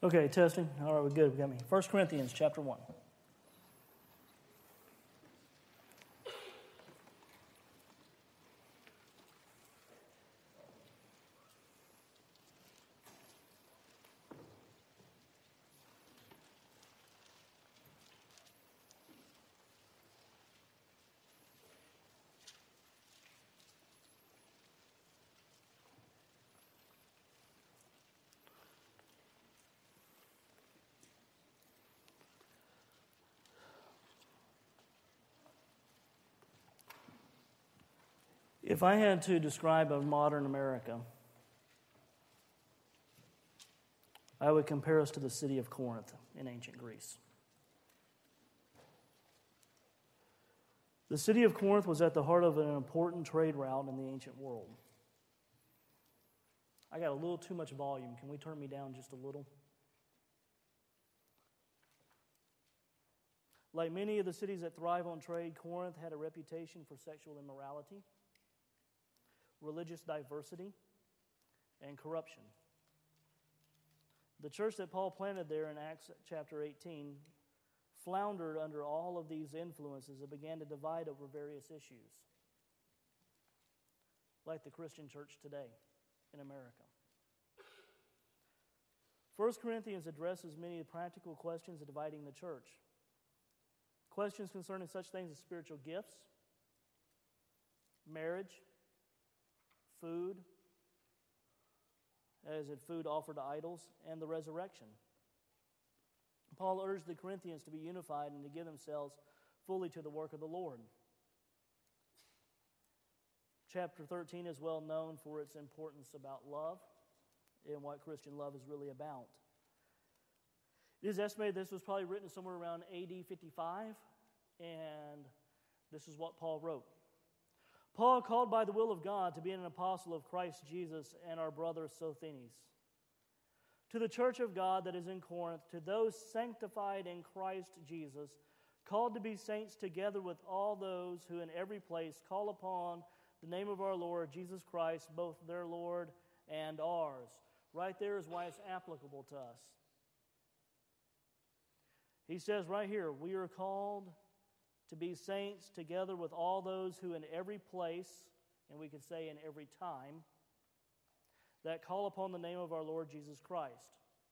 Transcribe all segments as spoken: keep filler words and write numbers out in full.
Okay, testing. All right, we're good. We got me. First Corinthians chapter one. If I had to describe a modern America, I would compare us to the city of Corinth in ancient Greece. The city of Corinth was at the heart of an important trade route in the ancient world. I got a little too much volume. Can we turn me down just a little? Like many of the cities that thrive on trade, Corinth had a reputation for sexual immorality, religious diversity, and corruption. The church that Paul planted there in Acts chapter eighteen floundered under all of these influences and began to divide over various issues, like the Christian church today in America. First Corinthians addresses many practical questions of dividing the church. Questions concerning such things as spiritual gifts, marriage, food, as in food offered to idols, and the resurrection. Paul urged the Corinthians to be unified and to give themselves fully to the work of the Lord. Chapter thirteen is well known for its importance about love and what Christian love is really about. It is estimated this was probably written somewhere around A D fifty-five, and this is what Paul wrote. Paul, called by the will of God to be an apostle of Christ Jesus, and our brother Sosthenes, to the church of God that is in Corinth, to those sanctified in Christ Jesus, called to be saints together with all those who in every place call upon the name of our Lord Jesus Christ, both their Lord and ours. Right there is why it's applicable to us. He says right here, we are called to be saints together with all those who in every place, and we could say in every time, that call upon the name of our Lord Jesus Christ.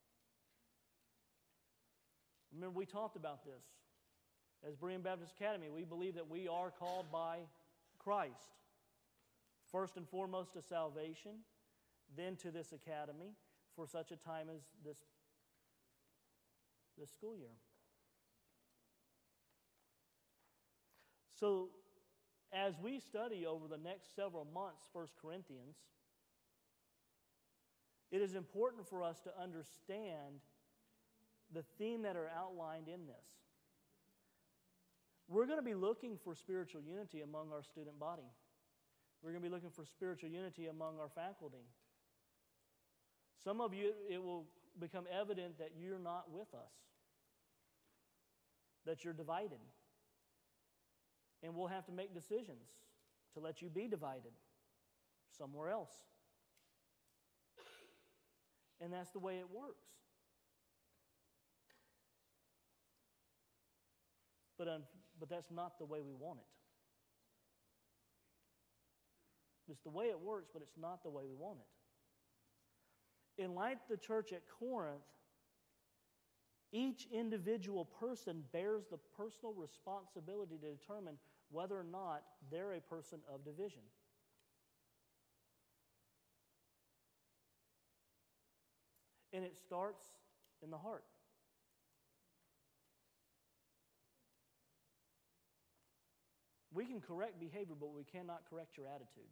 Remember, we talked about this. As Berean Baptist Academy, we believe that we are called by Christ. First and foremost to salvation, then to this academy for such a time as this, this school year. So, as we study over the next several months First Corinthians, it is important for us to understand the theme that are outlined in this. We're going to be looking for spiritual unity among our student body. We're going to be looking for spiritual unity among our faculty. Some of you, it will become evident that you're not with us, that you're divided. And we'll have to make decisions to let you be divided somewhere else. And that's the way it works. But, um, but that's not the way we want it. It's the way it works, but it's not the way we want it. In like the church at Corinth, each individual person bears the personal responsibility to determine whether or not they're a person of division. And it starts in the heart. We can correct behavior, but we cannot correct your attitude.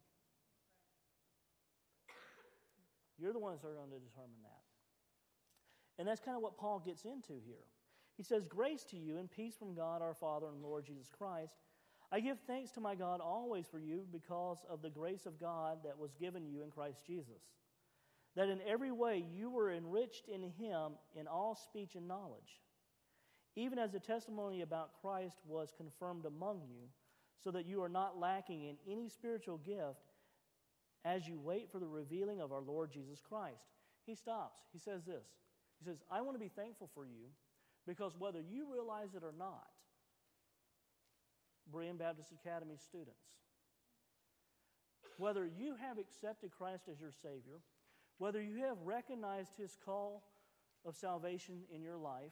You're the ones that are going to determine that. And that's kind of what Paul gets into here. He says, grace to you and peace from God our Father and Lord Jesus Christ. I give thanks to my God always for you because of the grace of God that was given you in Christ Jesus, that in every way you were enriched in him in all speech and knowledge, even as the testimony about Christ was confirmed among you, so that you are not lacking in any spiritual gift as you wait for the revealing of our Lord Jesus Christ. He stops. He says this. He says, I want to be thankful for you because whether you realize it or not, Berean Baptist Academy students, whether you have accepted Christ as your Savior, whether you have recognized His call of salvation in your life,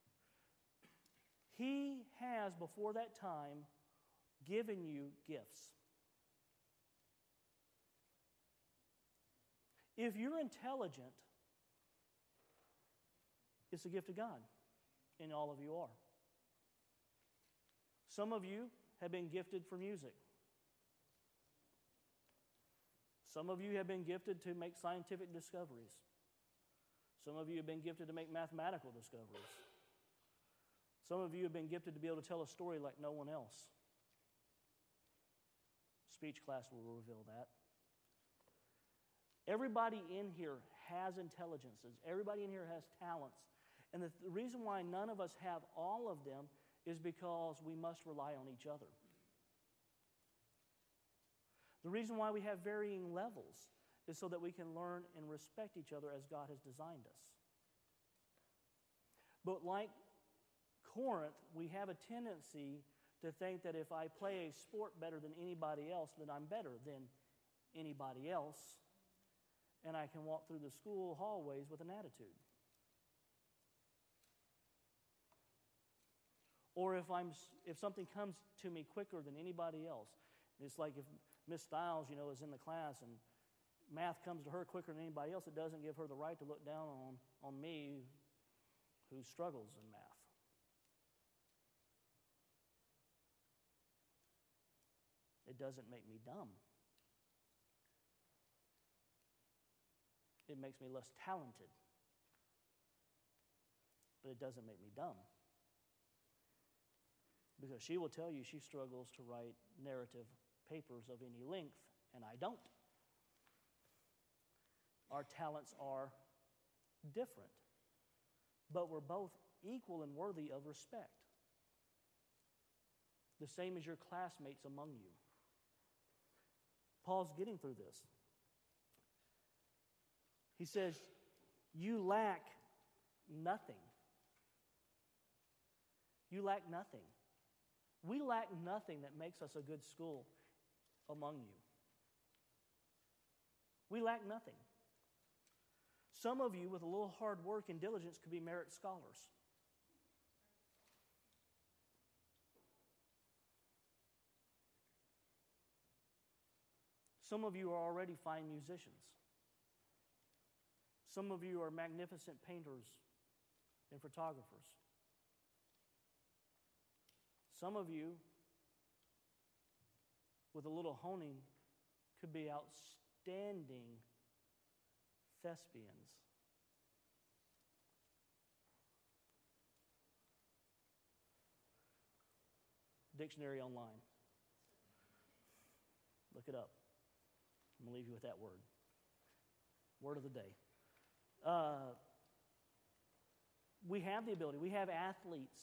He has, before that time, given you gifts. If you're intelligent, it's a gift of God, and all of you are. Some of you have been gifted for music. Some of you have been gifted to make scientific discoveries. Some of you have been gifted to make mathematical discoveries. Some of you have been gifted to be able to tell a story like no one else. Speech class will reveal that. Everybody in here has intelligences. Everybody in here has talents. And the, the reason why none of us have all of them is because we must rely on each other. The reason why we have varying levels is so that we can learn and respect each other as God has designed us. But like Corinth, we have a tendency to think that if I play a sport better than anybody else, then I'm better than anybody else, and I can walk through the school hallways with an attitude. Or if I'm if something comes to me quicker than anybody else, it's like if Miss Stiles, you know, is in the class and math comes to her quicker than anybody else, it doesn't give her the right to look down on, on me who struggles in math. It doesn't make me dumb. It makes me less talented. But it doesn't make me dumb. Because she will tell you she struggles to write narrative papers of any length, and I don't. Our talents are different, but we're both equal and worthy of respect. The same as your classmates among you. Paul's getting through this. He says, you lack nothing. You lack nothing. We lack nothing that makes us a good school among you. We lack nothing. Some of you, with a little hard work and diligence, could be merit scholars. Some of you are already fine musicians. Some of you are magnificent painters and photographers. Some of you, with a little honing, could be outstanding thespians. Dictionary online. Look it up. I'm going to leave you with that word. Word of the day. Uh, we have the ability. We have athletes.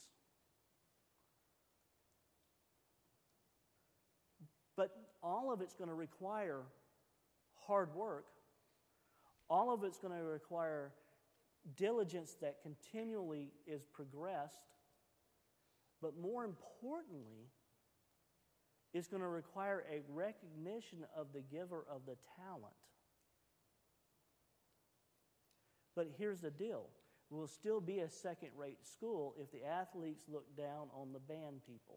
But all of it's going to require hard work. All of it's going to require diligence that continually is progressed. But more importantly, it's going to require a recognition of the giver of the talent. But here's the deal. We'll still be a second-rate school if the athletes look down on the band people.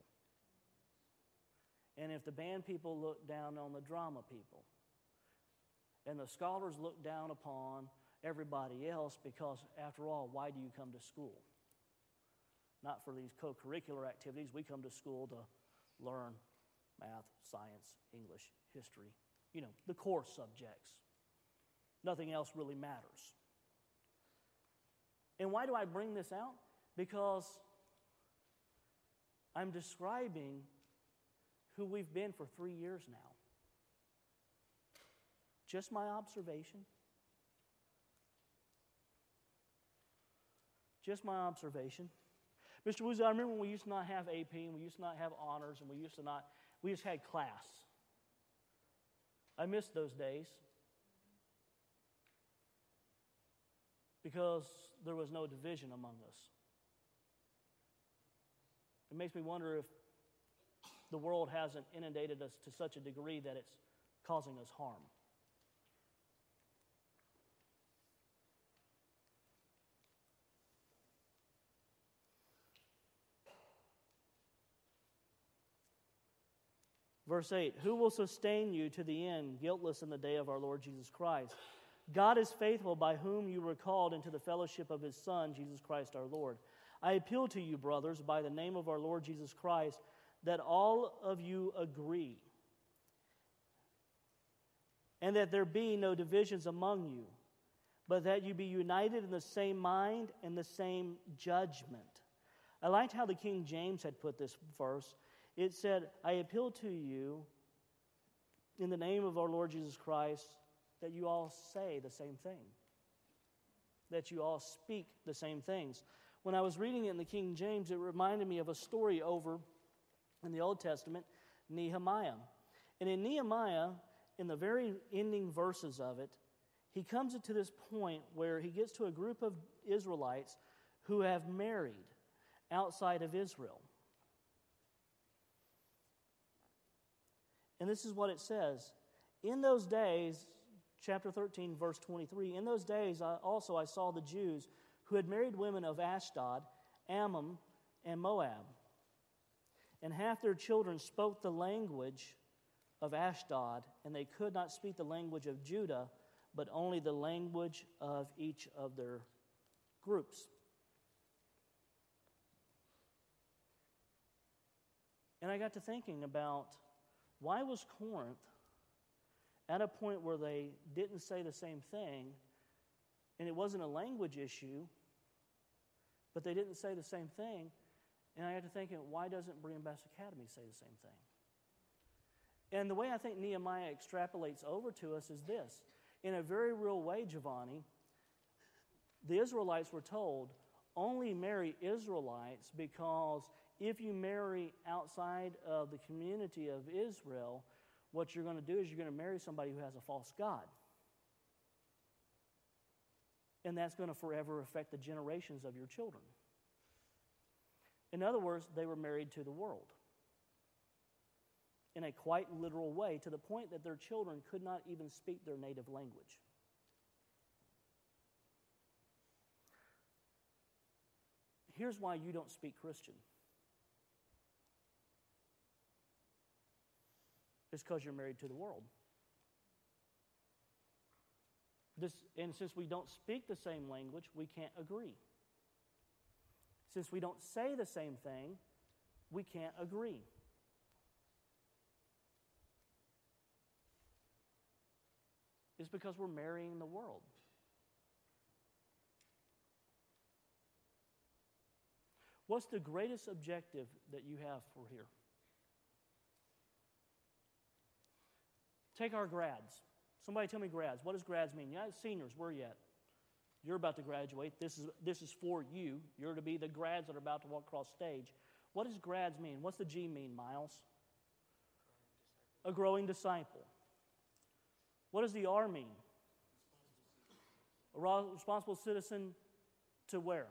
And if the band people look down on the drama people. And the scholars look down upon everybody else because, after all, why do you come to school? Not for these co-curricular activities. We come to school to learn math, science, English, history. You know, the core subjects. Nothing else really matters. And why do I bring this out? Because I'm describing who we've been for three years now. Just my observation. Just my observation. Mister Woozy, I remember when we used to not have A P, and we used to not have honors, and we used to not, we just had class. I miss those days. because there was no division among us. It makes me wonder if the world hasn't inundated us to such a degree that it's causing us harm. Verse eight, who will sustain you to the end, guiltless in the day of our Lord Jesus Christ? God is faithful, by whom you were called into the fellowship of His Son, Jesus Christ our Lord. I appeal to you, brothers, by the name of our Lord Jesus Christ, that all of you agree, and that there be no divisions among you, but that you be united in the same mind and the same judgment. I liked how the King James had put this verse. It said, I appeal to you in the name of our Lord Jesus Christ that you all say the same thing, that you all speak the same things. When I was reading it in the King James, it reminded me of a story over in the Old Testament, Nehemiah. And in Nehemiah, in the very ending verses of it, he comes to this point where he gets to a group of Israelites who have married outside of Israel. And this is what it says. In those days, chapter thirteen, verse twenty-three, in those days I, also I saw the Jews who had married women of Ashdod, Ammon, and Moab. And half their children spoke the language of Ashdod, and they could not speak the language of Judah, but only the language of each of their groups. And I got to thinking about, why was Corinth at a point where they didn't say the same thing, and it wasn't a language issue, but they didn't say the same thing? And I got to thinking, why doesn't Brigham Baptist Academy say the same thing? And the way I think Nehemiah extrapolates over to us is this. In a very real way, Giovanni, the Israelites were told, only marry Israelites, because if you marry outside of the community of Israel, what you're going to do is you're going to marry somebody who has a false god. And that's going to forever affect the generations of your children. In other words, they were married to the world in a quite literal way, to the point that their children could not even speak their native language. Here's why you don't speak Christian. It's because you're married to the world. This, and since we don't speak the same language, we can't agree. Since we don't say the same thing, we can't agree. It's because we're marrying the world. What's the greatest objective that you have for here? Take our grads. Somebody tell me grads. What does grads mean? Yeah, seniors, where are you at? You're about to graduate. This is, this is for you. You're to be the grads that are about to walk across stage. What does grads mean? What's the G mean, Miles? A growing disciple. What does the R mean? A responsible citizen to where?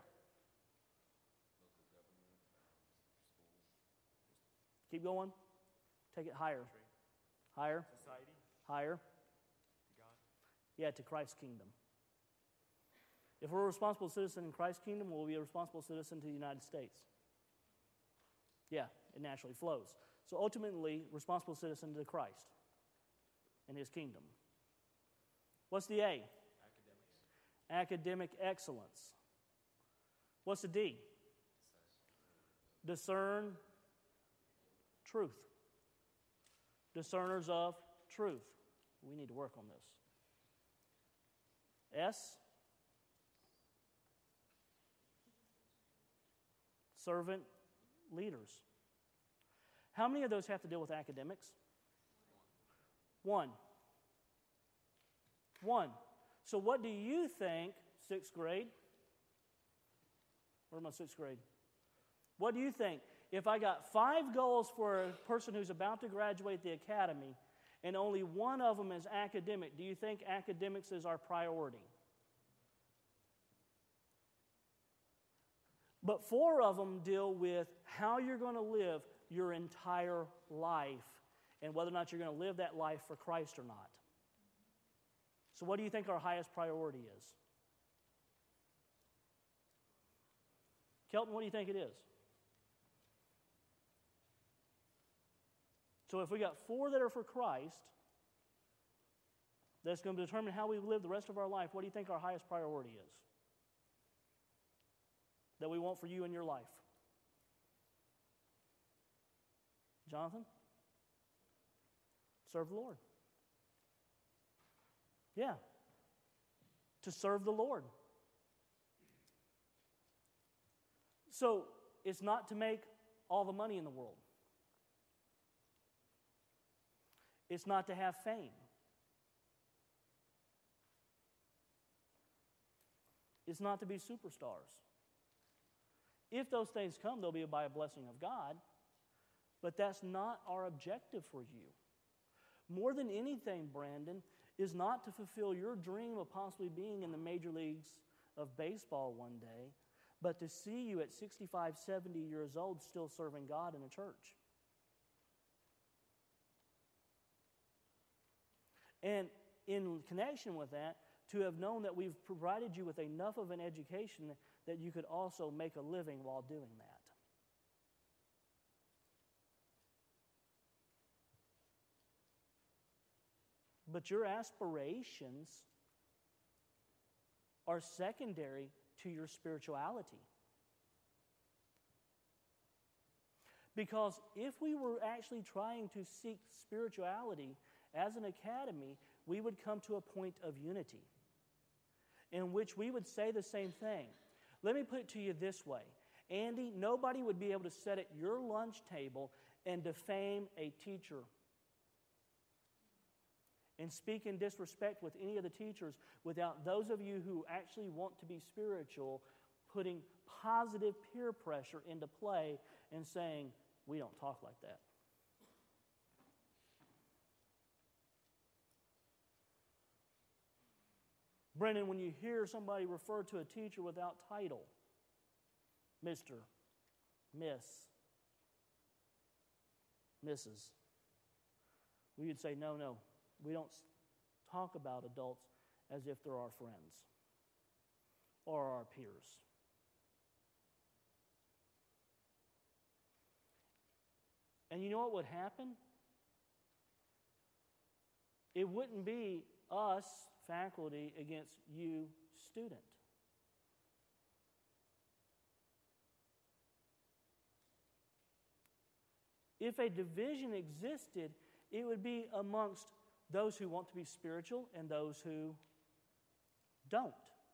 Keep going. Take it higher. Higher. Society. Higher. To God. Yeah, to Christ's kingdom. If we're a responsible citizen in Christ's kingdom, we'll be a responsible citizen to the United States. Yeah, it naturally flows. So ultimately, responsible citizen to Christ and His kingdom. What's the A? Academics. Academic excellence. What's the D? Discern truth. Discerners of truth. We need to work on this. S? Servant leaders. How many of those have to deal with academics? One. One. So what do you think, sixth grade? Where's my sixth grade? What do you think? If I got five goals for a person who's about to graduate the academy, and only one of them is academic, do you think academics is our priority? But four of them deal with how you're going to live your entire life and whether or not you're going to live that life for Christ or not. So what do you think our highest priority is? Kelton, what do you think it is? So if we got four that are for Christ, that's going to determine how we live the rest of our life, what do you think our highest priority is? That we want for you in your life? Jonathan? Serve the Lord. Yeah. To serve the Lord. So, it's not to make all the money in the world. It's not to have fame. It's not to be superstars. If those things come, they'll be by a blessing of God, but that's not our objective for you. More than anything, Brandon, is not to fulfill your dream of possibly being in the major leagues of baseball one day, but to see you at sixty-five, seventy years old still serving God in a church. And in connection with that, to have known that we've provided you with enough of an education that you could also make a living while doing that. But your aspirations are secondary to your spirituality. Because if we were actually trying to seek spirituality as an academy, we would come to a point of unity in which we would say the same thing. Let me put it to you this way. Andy, nobody would be able to sit at your lunch table and defame a teacher and speak in disrespect with any of the teachers without those of you who actually want to be spiritual putting positive peer pressure into play and saying, we don't talk like that. Brendan, when you hear somebody refer to a teacher without title, Mister, Miss, Missus, we would say, no, no, we don't talk about adults as if they're our friends or our peers. And you know what would happen? It wouldn't be us, faculty, against you, student. If a division existed, it would be amongst those who want to be spiritual and those who don't.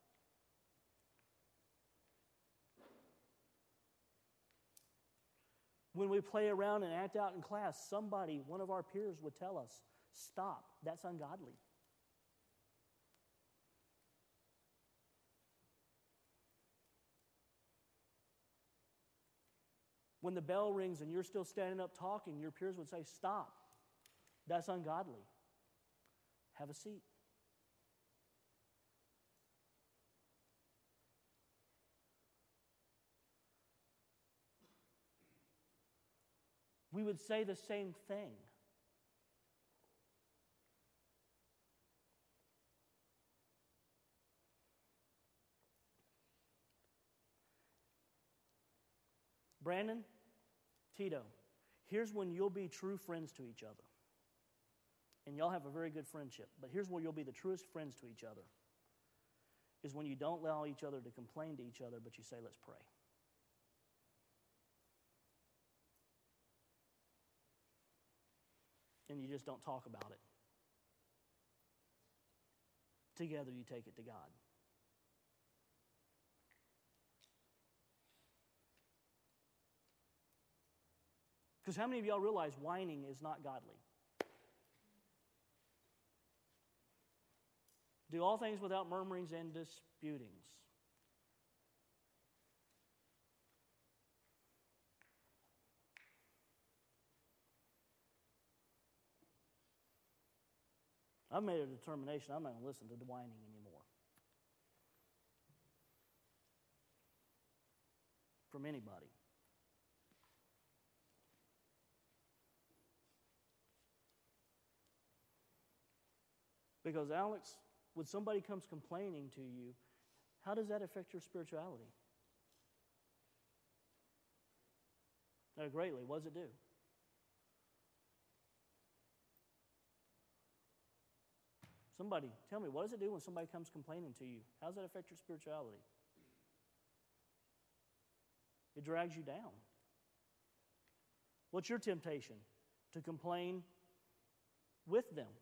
When we play around and act out in class, somebody, one of our peers, would tell us, stop, that's ungodly. When the bell rings and you're still standing up talking, your peers would say, stop, that's ungodly. Have a seat. We would say the same thing. Brandon, Tito, here's when you'll be true friends to each other. And y'all have a very good friendship. But here's where you'll be the truest friends to each other. Is when you don't allow each other to complain to each other, but you say, let's pray. And you just don't talk about it. Together you take it to God. Because how many of y'all realize whining is not godly? Do all things without murmurings and disputings. I've made a determination I'm not going to listen to the whining anymore. from anybody. Because, Alex, when somebody comes complaining to you, how does that affect your spirituality? No, greatly. What does it do? Somebody, tell me, what does it do when somebody comes complaining to you? How does that affect your spirituality? It drags you down. What's your temptation? To complain with them.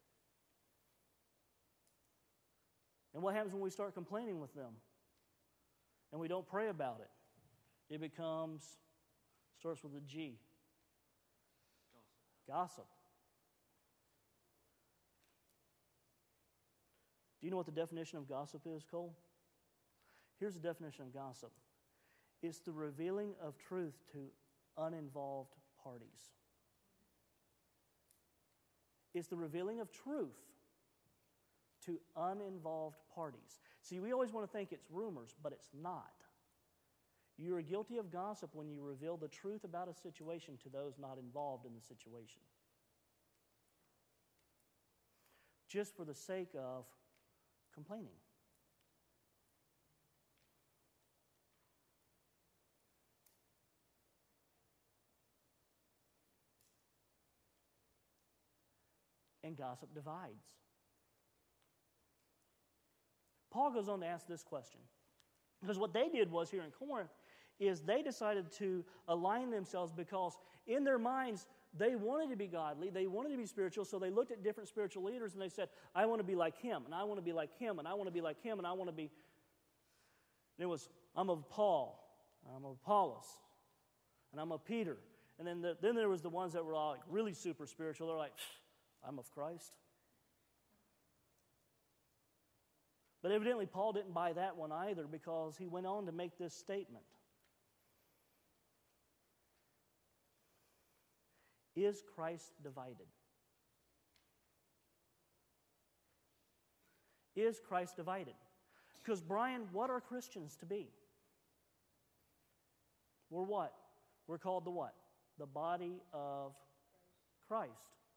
And what happens when we start complaining with them and we don't pray about it? It becomes, starts with a G. Gossip. Gossip. Do you know what the definition of gossip is, Cole? Here's the definition of gossip. It's the revealing of truth to uninvolved parties. It's the revealing of truth to uninvolved parties. See, we always want to think it's rumors, but it's not. You are guilty of gossip when you reveal the truth about a situation to those not involved in the situation. Just for the sake of complaining. And gossip divides. Paul goes on to ask this question. Because what they did was here in Corinth is they decided to align themselves because in their minds they wanted to be godly, they wanted to be spiritual, so they looked at different spiritual leaders and they said, I want to be like him, and I want to be like him, and I want to be like him, and I want to be... And it was, I'm of Paul, I'm of Apollos, and I'm of Peter. And then, the, then there was the ones that were all like really super spiritual. They're like, I'm of Christ. But evidently Paul didn't buy that one either because he went on to make this statement. Is Christ divided? Is Christ divided? Because, Brian, what are Christians to be? We're what? We're called the what? The body of Christ.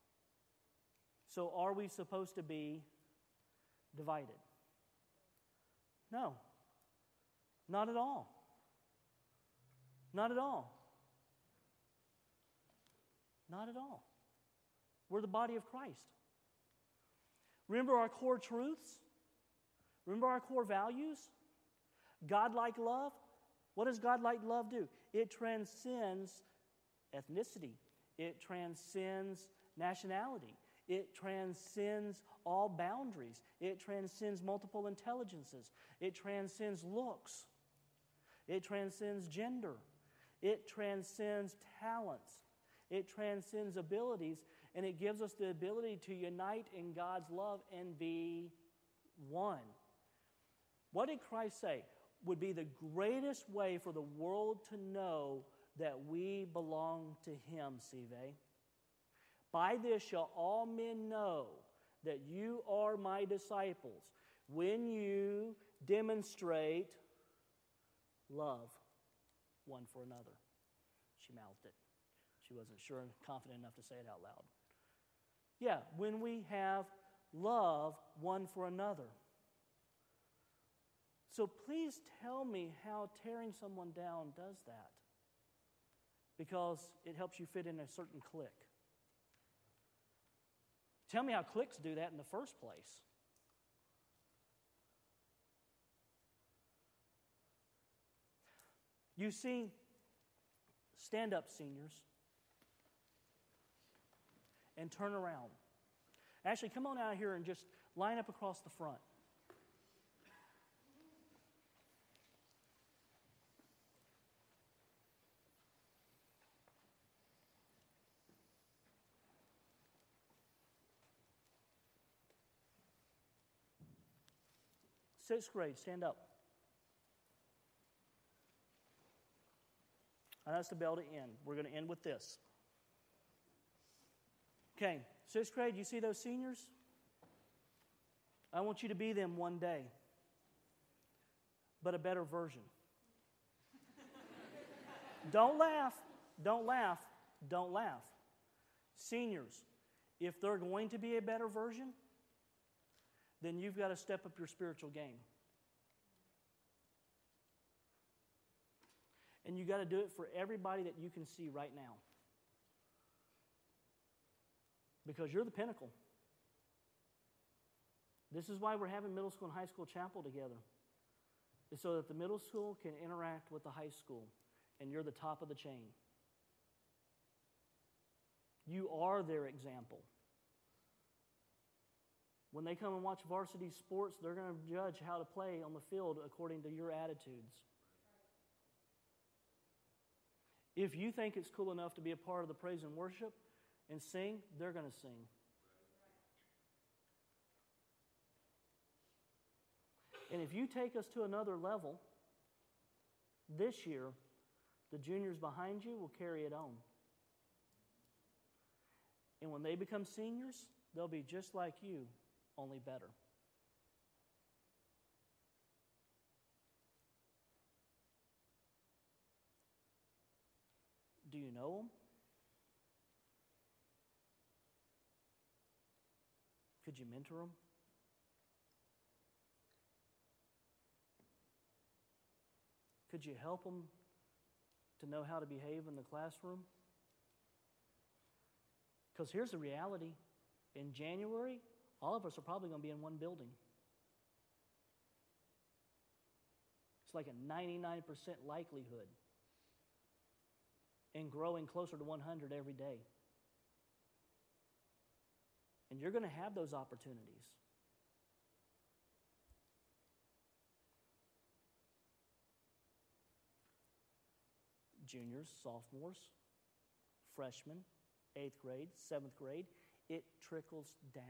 So are we supposed to be divided? No. Not at all. Not at all. Not at all. We're the body of Christ. Remember our core truths? Remember our core values? God-like love? What does God-like love do? It transcends ethnicity. It transcends nationality. It transcends all boundaries. It transcends multiple intelligences. It transcends looks. It transcends gender. It transcends talents. It transcends abilities, and it gives us the ability to unite in God's love and be one. What did Christ say would be the greatest way for the world to know that we belong to Him, Sive? By this shall all men know that you are my disciples, when you demonstrate love one for another. She mouthed it. She wasn't sure and confident enough to say it out loud. Yeah, when we have love one for another. So please tell me how tearing someone down does that. Because it helps you fit in a certain clique. Tell me how cliques do that in the first place. You see, stand up, seniors, and turn around. Actually, come on out here and just line up across the front. Sixth grade, stand up. And that's the bell to end. We're going to end with this. Okay, sixth grade, you see those seniors? I want you to be them one day, but a better version. Don't laugh. Don't laugh. Don't laugh. Seniors, if they're going to be a better version, then you've got to step up your spiritual game. And you've got to do it for everybody that you can see right now. Because you're the pinnacle. This is why we're having middle school and high school chapel together. It's so that the middle school can interact with the high school, and you're the top of the chain. You are their example. When they come and watch varsity sports, they're going to judge how to play on the field according to your attitudes. If you think it's cool enough to be a part of the praise and worship and sing, they're going to sing. And if you take us to another level, this year, the juniors behind you will carry it on. And when they become seniors, they'll be just like you, only better. Do you know them? Could you mentor them? Could you help them to know how to behave in the classroom? Because here's the reality. In January, all of us are probably going to be in one building. It's like a ninety-nine percent likelihood. And growing closer to one hundred every day. And you're going to have those opportunities. Juniors, sophomores, freshmen, eighth grade, seventh grade, it trickles down.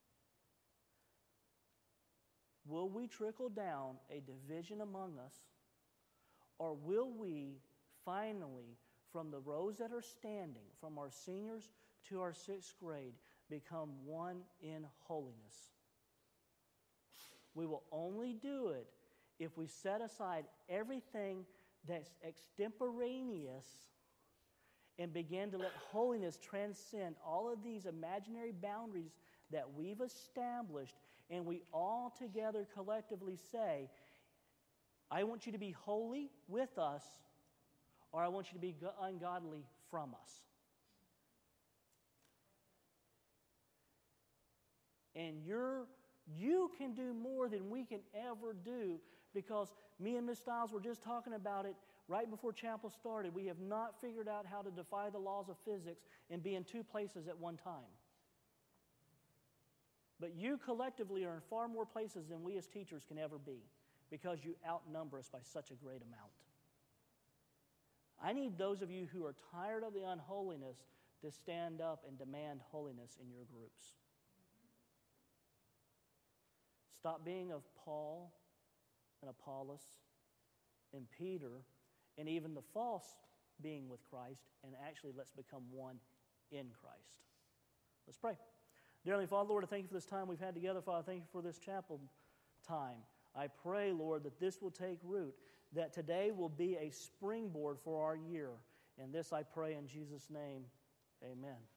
Will we trickle down a division among us, or will we finally, from the rows that are standing, from our seniors to our sixth grade, become one in holiness? We will only do it if we set aside everything that's extemporaneous and begin to let holiness transcend all of these imaginary boundaries that we've established, and we all together collectively say, I want you to be holy with us, or I want you to be ungodly from us. And you're, you can do more than we can ever do, because me and Miz Stiles were just talking about it right before chapel started. We have not figured out how to defy the laws of physics and be in two places at one time. But you collectively are in far more places than we as teachers can ever be, because you outnumber us by such a great amount. I need those of you who are tired of the unholiness to stand up and demand holiness in your groups. Stop being of Paul and Apollos and Peter and even the false being with Christ, and actually let's become one in Christ. Let's pray. Dear Heavenly Father, Lord, I thank you for this time we've had together. Father, thank you for this chapel time. I pray, Lord, that this will take root, that today will be a springboard for our year. And this I pray in Jesus' name, amen.